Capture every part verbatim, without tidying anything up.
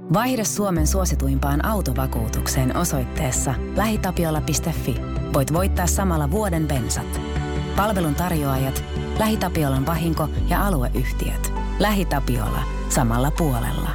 Vaihda Suomen suosituimpaan autovakuutukseen osoitteessa lähitapiola piste fi. Voit voittaa samalla vuoden bensat. Palvelun tarjoajat, LähiTapiolan vahinko- ja alueyhtiöt. LähiTapiola. Samalla puolella.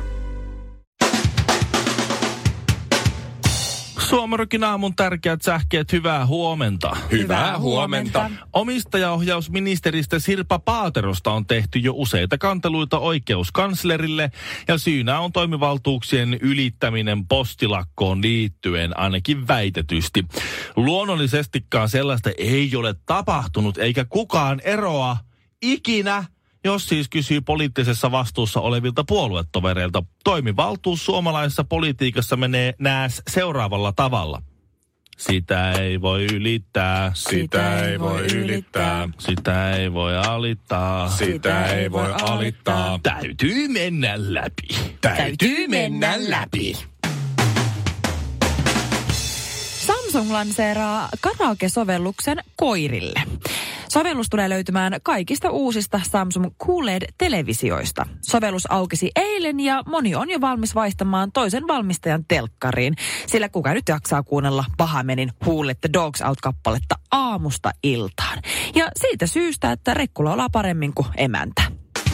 Suomarokin aamun tärkeät sähkeet, hyvää huomenta. Hyvää huomenta. Omistajaohjausministeristä Sirpa Paaterosta on tehty jo useita kanteluita oikeuskanslerille ja syynä on toimivaltuuksien ylittäminen postilakkoon liittyen ainakin väitetysti. Luonnollisestikaan sellaista ei ole tapahtunut eikä kukaan eroa ikinä, jos siis kysyy poliittisessa vastuussa olevilta puoluetovereilta. Toimivaltuus suomalaisessa politiikassa menee nääs seuraavalla tavalla. Sitä ei voi ylittää. Sitä ei voi ylittää. Sitä ei voi alittaa. Sitä ei voi alittaa. Täytyy mennä läpi. Täytyy mennä läpi. Samsung lanseeraa karaoke-sovelluksen koirille. Sovellus tulee löytymään kaikista uusista Samsung Q L E D-televisioista. Sovellus aukesi eilen ja moni on jo valmis vaihtamaan toisen valmistajan telkkariin, sillä kuka nyt jaksaa kuunnella Bahamenin Who Let the Dogs Out-kappaletta aamusta iltaan. Ja siitä syystä, että rekku laulaa paremmin kuin emäntä.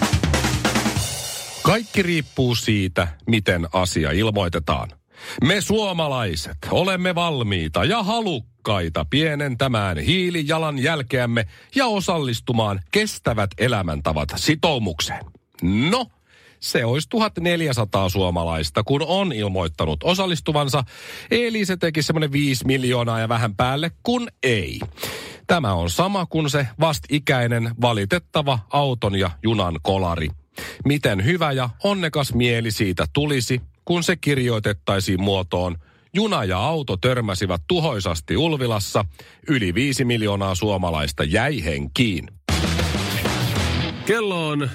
Kaikki riippuu siitä, miten asia ilmoitetaan. Me suomalaiset olemme valmiita ja halukkaita pienentämään hiilijalanjälkeämme ja osallistumaan kestävät elämäntavat sitoumukseen. No, se olisi tuhatneljäsataa suomalaista, kun on ilmoittanut osallistuvansa, eli se teki semmoinen viisi miljoonaa ja vähän päälle, kun ei. Tämä on sama kuin se vastikäinen valitettava auton ja junan kolari. Miten hyvä ja onnekas mieli siitä tulisi, kun se kirjoitettaisiin muotoon: juna ja auto törmäsivät tuhoisasti Ulvilassa, yli viisi miljoonaa suomalaista jäi henkiin. Kello on,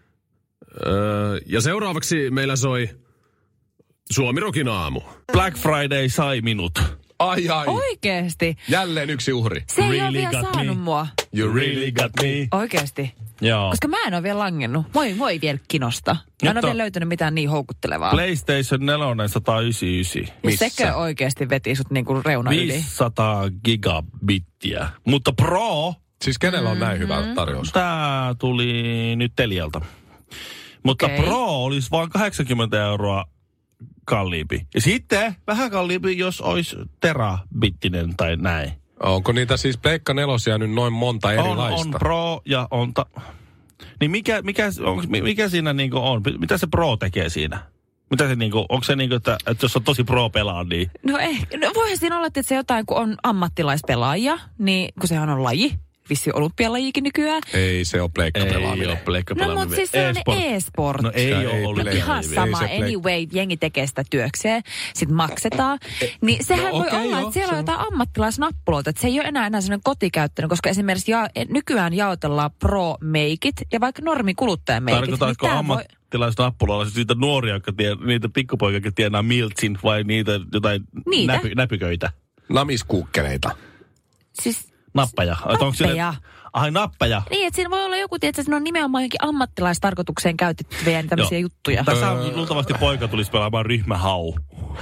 öö, ja seuraavaksi meillä soi Suomirokin aamu. Black Friday sai minut. Ai ai. Oikeesti? Jälleen yksi uhri. Se ei Really ole vielä got saanut me. mua. You really got me. Oikeesti? Joo. Koska mä en ole vielä langennut. Moi, moi vielä kinosta. Mä en ole Nyt on vielä löytänyt mitään niin houkuttelevaa. PlayStation neljä sata yhdeksänkymmentäyhdeksän. Ja sekö oikeesti veti sut niinku reuna yli? viisisataa gigabittiä. Mutta Pro, Siis kenellä on näin hyvä tarjous? tää tuli nyt Telialta. Mutta Okei. Pro olisi vain kahdeksankymmentä euroa kalliimpi. Ja sitten vähän kalliimpi, jos olisi terabittinen tai näin. Onko niitä siis Pleikka nelosia nyt noin monta On, erilaista? on Pro ja on... Ta- niin mikä, mikä, onks, mikä siinä niinku on? Mitä se Pro tekee siinä? Mitä se niinku, onko se niinku, että, että jos on tosi Pro pelaa, niin... No ehkä, no voihan siinä olla, että se jotain, kun on ammattilaispelaajia, niin kun sehän on laji, vissi olympialajikin nykyään. Ei se ole Pleikka Ei pelaaminen. ole pleikka No pelaaminen. mutta siis sellainen E-sport. e-sport. No ei Sitä ole ei ollut. Pleikka. Ihan Ei sama, se Pleikka. anyway, jengi tekee sitä työkseen, sitten maksetaan. Niin sehän No voi okei, olla, joo, että siellä se on on. jotain ammattilaisnappuloita, että se ei ole enää enää sellainen kotikäyttöinen, koska esimerkiksi ja, nykyään jaotellaan Pro Makeit ja vaikka normi kuluttajameikit. Tarkoitatko tää voi- ammattilaisnappuloilla siis niitä nuoria, jotka tie, niitä pikkupoikia, jotka tienaa miltsin vai niitä jotain Niitä. näpy, näpyköitä? Namiskuukkeleita. Siis Nappaja. Et onko sille- nappeja. Ai nappaja. Niin, että siinä voi olla joku, että siinä on nimenomaan jonkin ammattilaistarkoitukseen käytettyjä tämmöisiä Joo. juttuja. Tässä on luultavasti poika tulisi pelaamaan ryhmähau.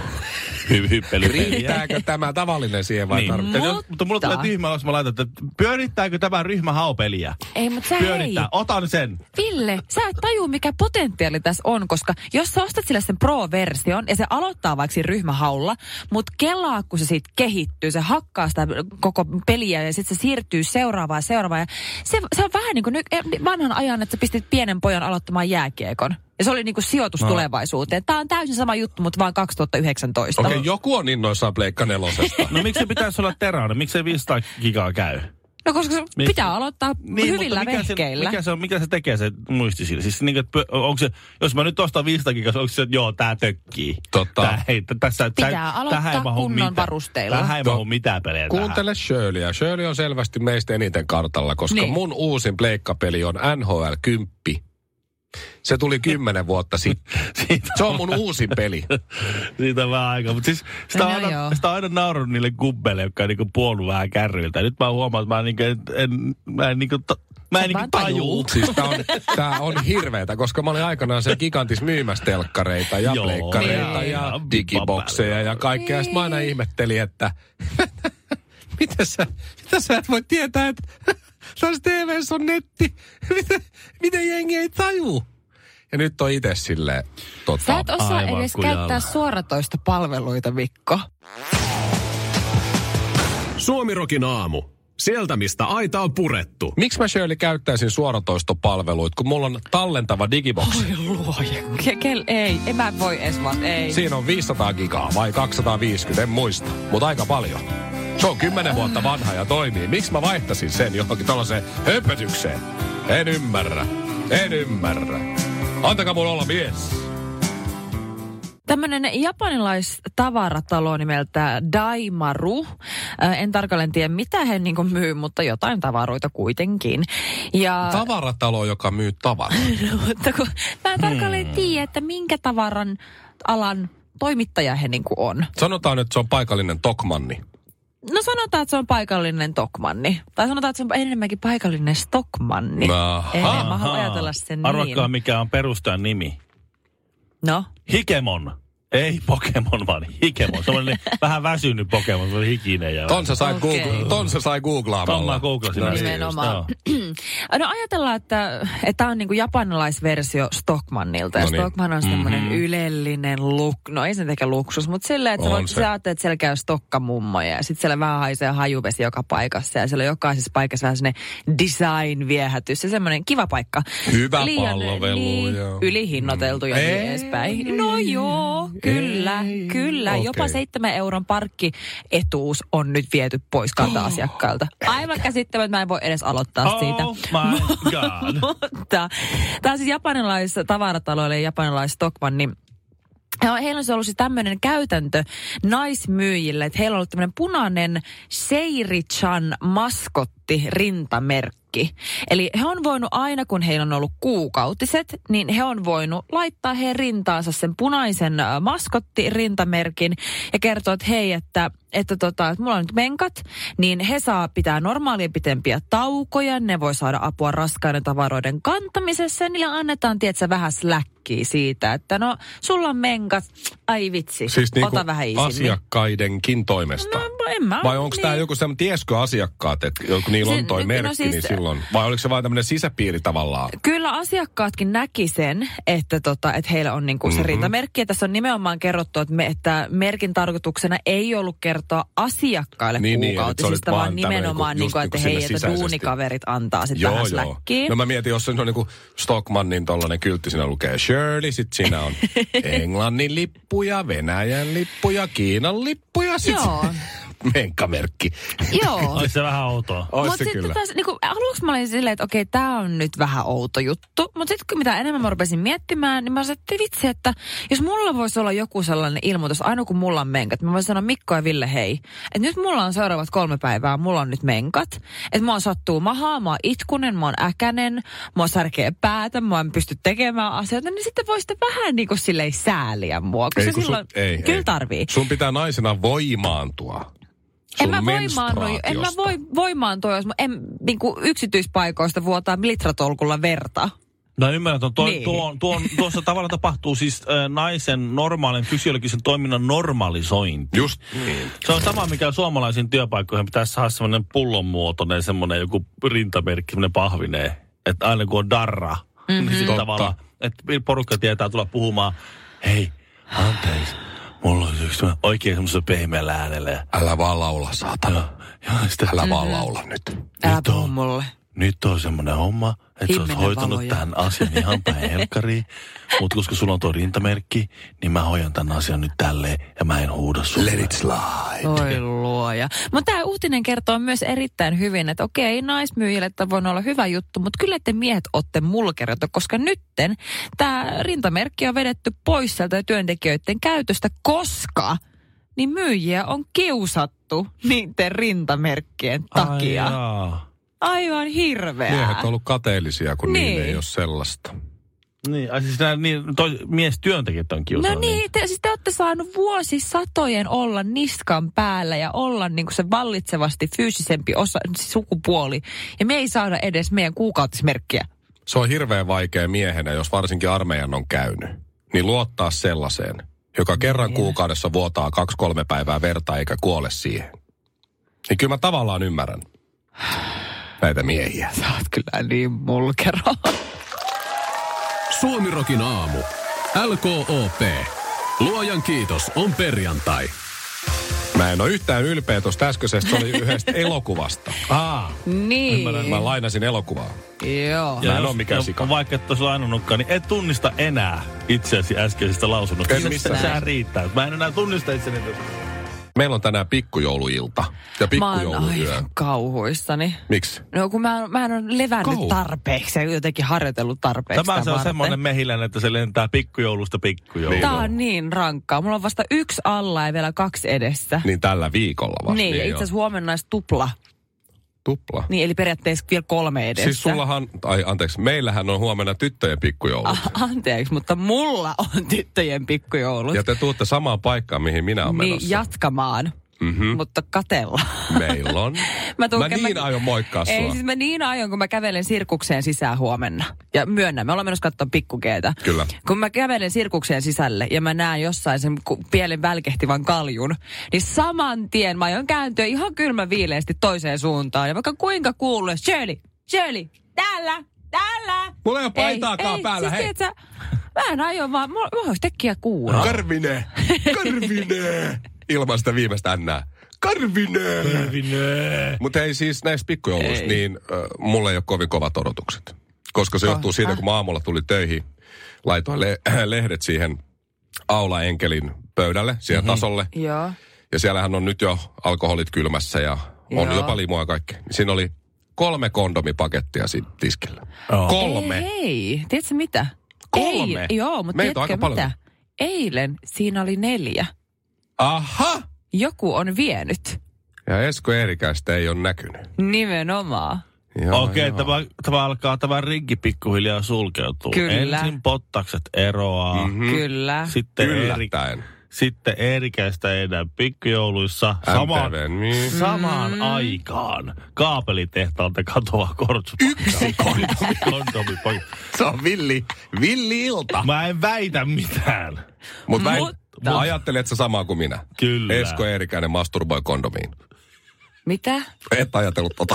Hy- hyppelypeliä. Riittääkö tämä tavallinen siihen vai Niin. tarvitsee? Mutta, jos, mutta mulla tulee tyhmä, jos mä laitan, että pyörittääkö tämä ryhmähaupeliä? Ei, mutta sä Pyörittää. hei. Otan sen. Ville, sä et tajua, mikä potentiaali tässä on, koska jos sä ostat sille sen Pro-version ja se aloittaa vaikka siinä ryhmähaulla, mutta kelaa, kun se siitä kehittyy, se hakkaa sitä koko peliä ja sitten se siirtyy seuraavaan ja seuraavaan. Ja se, se on vähän niin kuin ny- vanhan ajan, että sä pistit pienen pojan aloittamaan jääkiekon. Ja se oli niin kuin sijoitus No. tulevaisuuteen. Tämä on täysin sama juttu, mutta vaan kaksituhattayhdeksäntoista. Okei, okay, joku on innoissaan Pleikka nelosesta. No miksi se pitäisi olla teräinen? Miksi se viisisataa gigaa käy? No koska se Miksi? pitää aloittaa Niin, hyvillä mutta mikä se, vehkeillä. mikä, se on, mikä se tekee se muisti siinä? Siis niin, että onko se, jos mä nyt ostan viisisataa gigaa, onko se, että joo, tää tökkii. Totta. Tää, hei, t- tässä, Pitää tää, aloittaa tähän ei mahu kunnon mitään. varusteilla. Tähän ei To- mahu mitään pelejä tähän. Kuuntele Shirleyä. Shirley on selvästi meistä eniten kartalla, koska Niin. mun uusin pleikkapeli on N H L kymmenen. Se tuli kymmenen vuotta sitten. Se on mun uusi peli. Siitä on vähän aikaa. Mutta siis sitä on No aina, joo. sitä on aina naurannut niille kubbeille, jotka on niinku puollut vähän kärryiltä. Nyt mä huomaan, että mä, niinku, en, en, mä en niinku... Ta- Mä en Sä niinku vaan tajuu. tajuu. Siis tää on, tää on hirveetä, koska mä olin aikanaan siellä Gigantis myymässä telkkareita ja Joo, pleikkareita niin. ja digibokseja ja kaikkea. Ja sit mä aina ihmettelin, että mitä sä, mitä sä et voi tietää, että tässä T V:ssä on netti. Miten, miten jengi ei tajuu? Ja nyt on itse silleen, tota, Sä et osaa Aivan edes kujalla. käyttää suoratoista palveluita, Mikko. Suomirokin aamu. Sieltä, mistä aita on purettu. miksi mä Shirley käyttäisin suoratoistopalveluita, kun mulla on tallentava digiboksi? Oi luoja. Ke- kel- ei, en mä voi edes vaan, ei. Siinä on viisisataa gigaa vai kaksisataaviisikymmentä, en muista, mutta aika paljon. Se on kymmenen vuotta vanha ja toimii. Miksi mä vaihtasin sen johonkin tällaiseen höpötykseen? En ymmärrä. En ymmärrä. Antakaa mun olla mies. Tämmöinen japanilaistavarattalo nimeltä Daimaru. Äh, en tarkalleen tiedä, mitä he niin myy, mutta jotain tavaroita kuitenkin. Ja, Tavaratalo, joka myy tavaraa. mutta kun mä en tarkalleen tiedä, että minkä tavaran alan toimittaja he niin on. Sanotaan, että se on paikallinen Tokmanni. No sanotaan, että se on paikallinen Tokmanni. Tai sanotaan, että se on enemmänkin paikallinen Stockmanni. Aha. Ei, mä haluan ajatella sen Arvatkaa, niin. mikä on perustajan nimi. No, Hikemon. Ei Pokemon, vaan Hikemon. Semmoinen vähän väsynyt Pokemon, se oli hikinen. Ja Ton sä sai, Okei. Google, ton sä sai googlaamalla. Ton mä googlasin No äsken. niin, nimenomaan. just, No ajatellaan, että tämä on niinku japanilaisversio Stockmannilta. Ja No niin. Stockmann on semmoinen Mhm. ylellinen luk. No ei se nyt ehkä luksus, mutta silleen, että sä, On voit, se. sä ajattelet, että siellä käy stokkamummoja. Ja sitten siellä vähän haisee hajuvesi joka paikassa. Ja siellä on jokaisessa paikassa vähän semmoinen design-viehätys. Ja semmoinen kiva paikka. Hyvä Liian, palvelu, niin, joo. ylihinnoiteltu ja niin Ei. edespäin. No joo, kyllä, Ei. kyllä. Okei. Jopa seitsemän euron parkkietuus on nyt viety pois kanta-asiakkailta. Aivan käsittämättä, mä en voi edes aloittaa siitä. Oh my god. Mutta tämä on siis japanilais tavarataloille ja japanilais Stockmann, niin ja heillä on se ollut siis tämmöinen käytäntö naismyyjille, että heillä on ollut tämmöinen punainen Seiri-chan maskotti rintamerkki. Eli he on voinut aina, kun heillä on ollut kuukautiset, niin he on voinut laittaa heidän rintaansa sen punaisen äh, maskotti rintamerkin ja kertoa, että hei, että, että, tota, että mulla on nyt menkat, niin he saa pitää normaalia pitempiä taukoja, ne voi saada apua raskaiden tavaroiden kantamisessa ja niille annetaan, tietsä, vähän släkkiä siitä, että no, sulla on menkat, ai vitsi, Siis niinku ota vähän isimmin. asiakkaidenkin toimesta. No, en mä, Vai onko niin. tämä joku semmoinen, tiesikö asiakkaat, että kun niillä Se- on toi no merkki, siis- niin silloin, vai oliko se vain tämmöinen sisäpiiri tavallaan? Kyllä asiakkaatkin näki sen, että, tota, että heillä on niinku se Mhm. rintamerkki. Ja tässä on nimenomaan kerrottu, että, me, että merkin tarkoituksena ei ollut kertoa asiakkaille Niin, niin, että sä olit kuukautisista, vaan vaan tämmöinen nimenomaan, just niinku, että niinku hei, sinne että sisäisesti. duunikaverit antaa sitten Joo, vähän joo. släkkiä. No mä mietin, jos se on niinku Stockmannin tollainen kyltti, siinä lukee Shirley, sit siinä on Englannin lippuja, Venäjän lippuja, Kiinan lippuja, sit Joo. menkkamerkki. Joo. Olisi se vähän outoa. Ois Mutta se sitten kyllä. taas, niinku, aluksi mä olin silleen, että okei, tää on nyt vähän outo juttu. Mutta sitten mitä enemmän mä rupesin miettimään, niin mä sanoin, että vitsi, että jos mulla voisi olla joku sellainen ilmoitus, aina kun mulla on menkat, mä voisin sanoa Mikko ja Ville, hei, että nyt mulla on seuraavat kolme päivää, mulla on nyt menkat. Että mua sattuu mahaa, mä oon itkunen, mä oon äkänen, mua särkee päätä, mä en pysty tekemään asioita, niin sitten voisitte vähän niin kuin silleen sääliä mua. Koska Ei, kun silloin, sun, ei, kyllä ei. tarvii. Sun pitää naisena voimaantua. En Sun mä voimaannu, en mä menstruaatiosta. voi voimaantua, jos mä en niinku yksityispaikoista vuotaa litratolkulla verta. No ymmärrän, että tuo, Niin. tuo, tuo, tuossa tavallaan tapahtuu siis äh, naisen normaalin fysiologisen toiminnan normalisointi. Just niin. Se on sama, mikä suomalaisiin työpaikkoihin pitäisi saada semmoinen pullonmuotoinen, semmoinen joku rintamerkki, semmoinen pahvineen. Että aina kun on darra, mm-hmm. niin sitten Totta. tavallaan, että porukka tietää tulla puhumaan, hei, anteeksi, mulla on yksi semmoinen oikein semmoisella pehmeällä äänellä. Älä vaan laula, saatana. Ja sitten, Älä vaan laula nyt. Älä Nyt puhu on. mulle. Nyt on semmoinen homma, että sä oot Himmenen hoitanut valoja. tämän asian ihan päin helkkariin. Mutta koska sulla on tuo rintamerkki, niin mä hoidan tämän asian nyt tälleen ja mä en huuda sulle. Let it slide. Oi luoja. Mutta tämä uutinen kertoo myös erittäin hyvin, että okei, naismyyjille tämä voi olla hyvä juttu, mutta kyllä te miehet ootte mulkeroita, koska nytten tämä rintamerkki on vedetty pois sieltä työntekijöiden käytöstä, koska niin myyjiä on kiusattu niiden rintamerkkien takia. Ai jaa. Aivan hirveää. Miehet on ollut kateellisia, kun Niin. niillä ei ole sellaista. Niin, ai siis nämä niin, toi, miestyöntekijät on kiusannut. No niin, te, siis te olette saanut vuosisatojen olla niskan päällä ja olla niin kuin se vallitsevasti fyysisempi osa, sukupuoli. Ja me ei saada edes meidän kuukautismerkkiä. Se on hirveän vaikea miehenä, jos varsinkin armeijan on käynyt. Niin luottaa sellaiseen, joka kerran kuukaudessa vuotaa kaksi kolme päivää verta eikä kuole siihen. Niin kyllä mä tavallaan ymmärrän näitä miehiä. Sä oot kyllä niin mulkero. Suomirokin aamu. L K O P. Luojan kiitos, on perjantai. Mä en ole yhtään ylpeä tuosta äskeisestä, se oli yhdestä elokuvasta. Aa, Niin. Mä lainasin elokuvaa. Joo. Mä en jos- ole mikään sika. Vaikka et olisi lainannutkaan, niin et tunnista enää itseäsi äskeisestä lausunnosta. En Se- missään. Sehän riittää. Mä en enää tunnista itseni. Meillä on tänään pikkujouluilta ja Mä oon pikkujouluyö. aivan kauhuissani. Miksi? No kun mä, mä en ole levännyt Kauhu. tarpeeksi ja jotenkin harjoitellut tarpeeksi. Tämä sitä se on varten. semmoinen mehiläinen, että se lentää pikkujoulusta pikkujouluun. Tää on niin rankkaa. Mulla on vasta yksi alla ja vielä kaksi edessä. Niin tällä viikolla vasta. Niin, ja itse asiassa huomenna olisi tupla. Tupla. Niin, eli periaatteessa vielä kolme edessä. Siis sullahan, ai anteeksi, meillähän on huomenna tyttöjen pikkujoulut. Ah, anteeksi, mutta mulla on tyttöjen pikkujoulut. Ja te tuutte samaan paikkaan, mihin minä olen niin, menossa. jatkamaan. Mm-hmm. Mutta katella. Meillä on. Mä, tuun, Mä niin aion moikkaa Ei, sua. siis mä niin aion, kun mä kävelen sirkukseen sisään huomenna. Ja myönnän, me ollaan menossa katsoa pikkukeetä. Kyllä. Kun mä kävelen sirkukseen sisälle ja mä näen jossain sen ku- pienen välkehtivän kaljun, niin saman tien mä aion kääntyä ihan kylmä viileästi toiseen suuntaan. Ja vaikka kuinka kuuluu, Shirley, Shirley, täällä, täällä. Mulla ei ole paitaakaan ei, päällä, siis hei. tiedätkö, mä en aio vaan, mulla mä olisi tekkiä kuuraa. Karvine! Karvine! Ilman sitä viimeistä ännää. Karvine! Karvine! Mutta hei siis näistä pikkujouluista, Ei. niin äh, mulla ei ole kovin kovat odotukset. Koska se johtuu siitä, kun mä aamulla tuli töihin, laitoin le- lehdet siihen aulaenkelin pöydälle, siihen mm-hmm. tasolle. Joo. Ja siellähän on nyt jo alkoholit kylmässä ja on Joo. jopa limua ja kaikki. Siinä oli kolme kondomipakettia siinä tiskillä. Oh. Kolme. Ei, hei, tiedätkö mitä? Kolme? Ei, joo, mutta Meitä on tiedätkö aika mitä? Eilen siinä oli neljä. Aha! Joku on vienyt. Ja Esko Eerikäistä ei ole näkynyt. Nimenomaan. Joo, Okei, joo. tämä, tämä alkaa tämä rinki pikkuhiljaa sulkeutua. Kyllä. Ensin pottakset eroaa. Mhm. Mm. Kyllä. Sitten, Erik, Yllättäen. sitten Eerikäistä ei enää pikkujouluissa. Samaan, M T V, niin. samaan Mm. aikaan kaapelitehtaalta katoaa kortsut. Yksi kondomi. kondomi. Se on villi, villi ilta. Mä en väitä mitään. Mut mä, en, Mutta- mä ajattelin, että sä sama kuin minä. Kyllä. Esko Eerikäinen masturboi kondomiin. Mitä? Et ajatellut tota.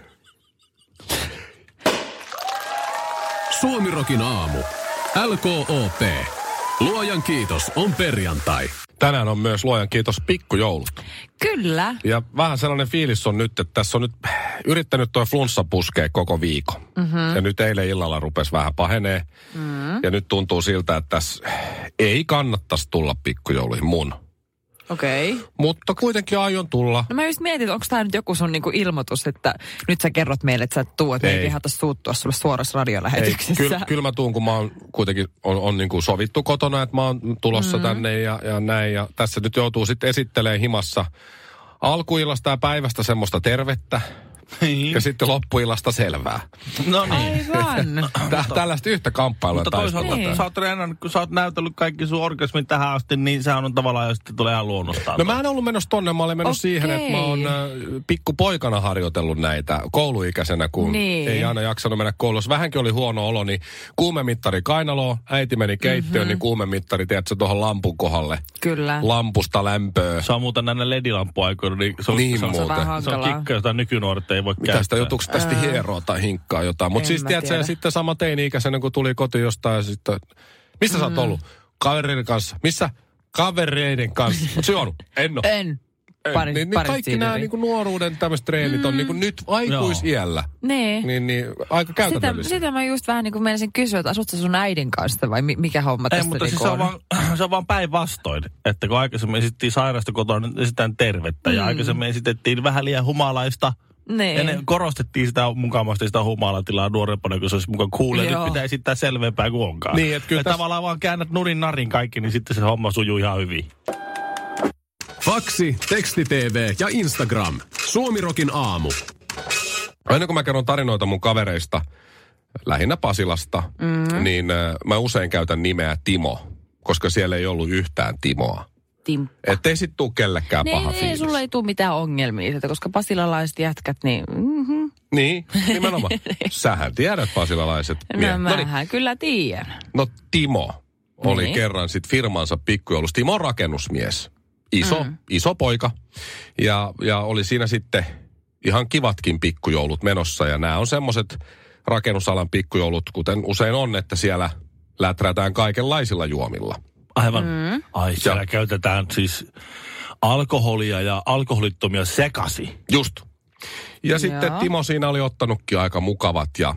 Suomirokin aamu. L K O P. Luojan kiitos, on perjantai. Tänään on myös luojan kiitos pikkujoulut. Kyllä. Ja vähän sellainen fiilis on nyt, että tässä on nyt yrittänyt toi flunssa puskea koko viikon. Mm-hmm. Ja nyt eilen illalla rupesi vähän pahenee. Mm. Ja nyt tuntuu siltä, että tässä ei kannattaisi tulla pikkujouluihin mun. Okei. Okay. Mutta kuitenkin aion tulla. No mä just mietin, onko tämä nyt joku sun niinku ilmoitus, että nyt sä kerrot meille, että sä et tuu, että me ei Ei. kehata suuttua sulle suorassa Ei, radiolähetyksessä. kyllä, kyllä mä tuun, kun mä oon kuitenkin on, on niin kuin sovittu kotona, että mä oon tulossa mm. tänne ja, ja näin. Ja tässä nyt joutuu sitten esittelemään himassa alkuillasta ja päivästä semmoista tervettä. Ja sitten loppuillasta selvää. No niin. Aivan. Tää, tällaista yhtä kamppailua. Mutta toisaalta, Niin. sä oot Renan, kun sä oot näytellyt kaikki sun orgasmin tähän asti, niin sehän on tavallaan jo sitten tulee ihan luonnostaan. No mä en ollut menossa tonne, mä olin mennyt Okei. siihen, että mä oon äh, pikkupoikana harjoitellut näitä kouluikäisenä, kun Niin. ei aina jaksanut mennä koulussa. Vähänkin oli huono olo, niin kuumemittari kainaloon, äiti meni keittiöön, mm-hmm. niin kuumemittari, tiedätkö, tuohon lampun kohdalle. Kyllä. Lampusta lämpöä. Se on muuten näinä ledilampuaikoina, niin se on, Niin se on, muuten. se on, vähän se on hankalaa. kikka, jota nykynuoret ei voi Mitä sitä käyttää. jutuksi tästä hieroa tai hinkkaa jotain. Mutta En siis mä tiedätkö, tiedä. ja sitten sama teini-ikäisenä, kun tuli kotiin jostain ja sitten... Missä mm. sä oot ollut? Kavereiden kanssa. Missä? Kavereiden kanssa. Oot sä juonut? En oo. En. En. Pari, niin, niin pari kaikki nämä niin nuoruuden tämmöiset treenit mm. on niin nyt aikuisiällä. Niin. Niin, niin aika Sitä, käytännöllisiä. sitä mä just vähän niin kuin menisin kysyä, että asut sä sun äidin kanssa vai mi- mikä homma Ei, tästä mutta niin siis se on, vaan, se on vaan päinvastoin. Että kun aikaisemmin esittiin sairasta kotona, nyt esitään tervettä. Mm. Ja aikaisemmin esitettiin vähän liian humalaista. Niin. Ja ne korostettiin sitä mukavasti sitä humalatilaa nuorempana, kun se olisi mukaan cool. Ja nyt pitää esittää selvempää kuin onkaan. Niin, että kyllä ja tässä- tavallaan vaan käännät nurin narin kaikki, niin sitten se homma sujuu ihan hyvin. Faksi, teksti-tv ja Instagram. Suomirokin aamu. Aina kun mä kerron tarinoita mun kavereista, lähinnä Pasilasta, mm. niin äh, mä usein käytän nimeä Timo, koska siellä ei ollut yhtään Timoa. Timppa. Ettei sit tuu kellekään niin, paha niin, fiilis. sulla ei tule mitään ongelmia siitä, koska pasilalaiset jätkät, niin... Mm-hmm. Niin, nimenomaan. Sähän tiedät pasilalaiset. No mie- mähän Noniin. kyllä tiedän. No Timo oli Niin. kerran sit firmansa pikkujoulussa. Timo on rakennusmies. Iso, mm. iso poika. Ja, ja oli siinä sitten ihan kivatkin pikkujoulut menossa. Ja nämä on semmoiset rakennusalan pikkujoulut, kuten usein on, että siellä läträtään kaikenlaisilla juomilla. Aivan. Mm. Ai, siellä ja. käytetään siis alkoholia ja alkoholittomia sekasi. Just. Ja sitten Joo. Timo siinä oli ottanutkin aika mukavat ja,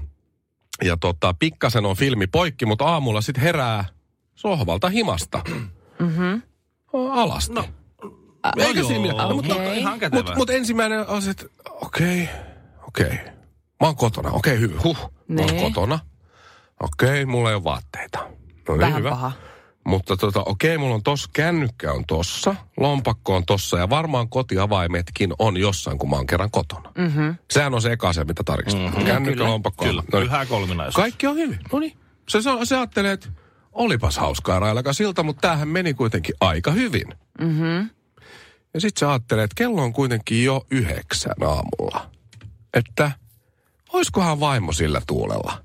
ja tota, pikkasen on filmi poikki, mutta aamulla sitten herää sohvalta himasta. Mm-hmm. Alasti. No, Eikä joo, siinä mitään. mutta okei. ihan kätevää. Mutta mut ensimmäinen on se, että okei, okay, okei. Okay. Mä oon kotona, okei okay, hyvä. Huh, mä oon Nee. kotona. Okei, okay, mulla ei ole vaatteita. No niin, Vähän hyvä. paha. Mutta tota, okei, okay, mulla on tossa, kännykkä on tossa, lompakko on tossa ja varmaan kotiavaimetkin on jossain, kun mä oon kerran kotona. Mm-hmm. Sehän on se eka asia, mitä tarkistaa. Mm-hmm. Kännykkä, Kyllä. lompakko. Kyllä, No niin. pyhä kolminaisuus. Kaikki on hyvin. No niin. Se, se, se ajattelee, että olipas hauskaa railakaan siltä, mutta tämähän meni kuitenkin aika hyvin. Mm-hmm. Ja sitten se ajattelee, että kello on kuitenkin jo yhdeksän aamulla. Että oiskohan vaimo sillä tuulella?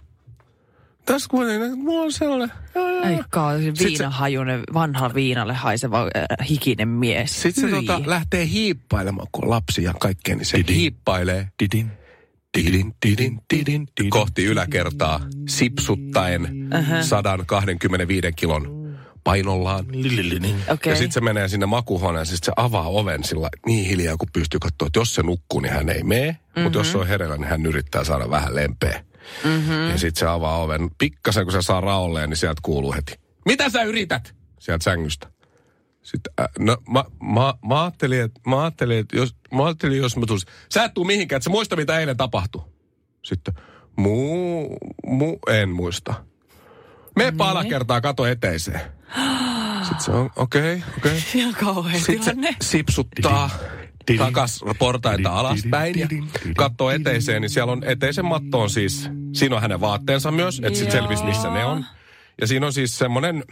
Tässä kuitenkin, mulla on sellainen... Joo, joo. Ei kauhean Sit se- viinahajunen, vanhalle viinalle haiseva äh, hikinen mies. Sitten se Hyi. tota, lähtee hiippailemaan, kun on lapsi ja kaikkea, niin se Didin. hiippailee. Didin. Didin, didin, didin, kohti yläkertaa sipsuttaen Ähä. sata kaksikymmentäviisi kilon painollaan. Lillillinen. Okei. Ja sitten se menee sinne makuuhuoneen, sitten se avaa oven sillä niin hiljaa, kun pystyy katsoa, että jos se nukkuu, niin hän ei mene. Mm-hmm. Mutta jos se on hereillä, niin hän yrittää saada vähän lempeä. Mm-hmm. Ja sitten se avaa oven. Pikkasen, kun se saa raolleen, niin sieltä kuuluu heti. Mitä sä yrität? Sieltä sängystä. Sitten, äh, no mä, mä, mä ajattelin, että mä ajattelin, että jos mä ajattelin, jos mä tulisin. Sä et tuu mihinkään, että sä muista, mitä eilen tapahtui. Sitten, muu, muu, en muista. Meepä alakertaa, kato eteiseen. Sitten se on, okei, okay, okei. Okay. Ihan kauhean Sitten se tilanne. sipsuttaa takas portaita alaspäin ja katsoo eteiseen, niin siellä on eteisen matto on siis, siinä on hänen vaatteensa myös, että sitten selvisi missä ne on. Ja siinä on siis semmoinen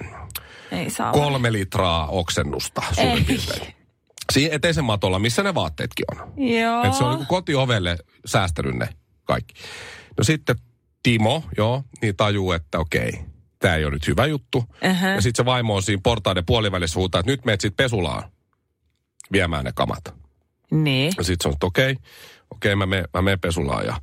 Ei saa kolme litraa oksennusta suurin piirtein. Siinä eteisen matolla, missä ne vaatteetkin on. Joo. Että se on niin kotiovelle säästänyt ne kaikki. No sitten Timo, joo, niin tajuu, että okei, tämä ei ole nyt hyvä juttu. Uh-huh. Ja sitten se vaimo on siinä portaiden puolivälissä huutaa, että nyt meet sitten pesulaan viemään ne kamat. Niin. Ja sitten se on, että okei, okei, mä menen mä menen pesulaan. Ja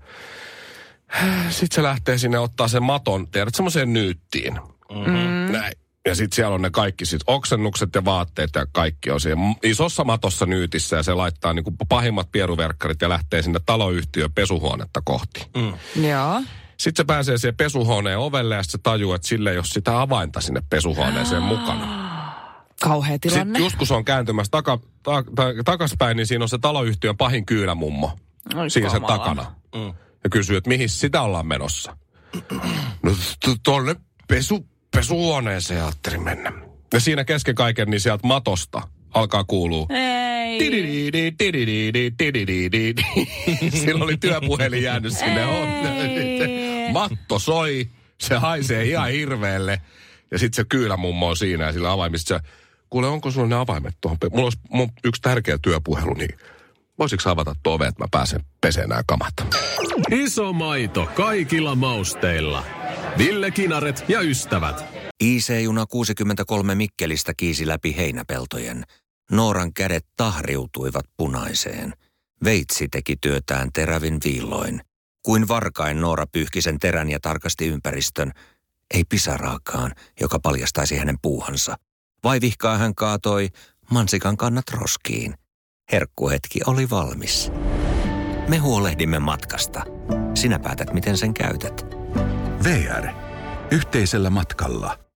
sitten se lähtee sinne ottaa sen maton, tiedät, semmoiseen nyyttiin. Mm. Näin. Ja sitten siellä on ne kaikki sit oksennukset ja vaatteet ja kaikki on siinä isossa matossa nyytissä. Ja se laittaa niinku pahimmat pieruverkkarit ja lähtee sinne taloyhtiön pesuhuonetta kohti. Mm. Joo. Sitten se pääsee siihen pesuhuoneen ovelle ja sitten se tajuu, että sille ei ole sitä avainta sinne pesuhuoneeseen mukana. Kauhea tilanne. Sitten just kun se on kääntymässä taka, ta, ta, takaspäin, niin siinä on se taloyhtiön pahin kyynämummo. Oi Siinä sen kamala. takana. Mm. Ja kysyy, että mihin sitä ollaan menossa. No t- tuonne pesu, pesuhuoneeseen ajattelin mennä. Ja siinä kesken kaiken, niin sieltä matosta alkaa kuulua. Ei. Tidididi, tidididi, tidididi. Sillä oli työpuhelin jäänyt sinne. Ei. Matto soi, se haisee ihan hirveelle. Ja sitten se kyylämummo on siinä ja sillä avaimista se, kuule, onko sulla ne avaimet tuohon? Mulla olisi mun yksi tärkeä työpuhelu, niin voisitko avata tuo ove, että mä pääsen peseen nämä kamat? Iso maito kaikilla mausteilla. Ville Kinaret ja ystävät. I C-juna kuusikymmentäkolme Mikkelistä kiisi läpi heinäpeltojen. Nooran kädet tahriutuivat punaiseen. Veitsi teki työtään terävin viilloin. Kuin varkain Noora pyyhki sen terän ja tarkasti ympäristön. Ei pisaraakaan, joka paljastaisi hänen puuhansa. Vaivihkaa hän kaatoi mansikan kannat roskiin. Herkkuhetki oli valmis. Me huolehdimme matkasta. Sinä päätät, miten sen käytät. V R. Yhteisellä matkalla.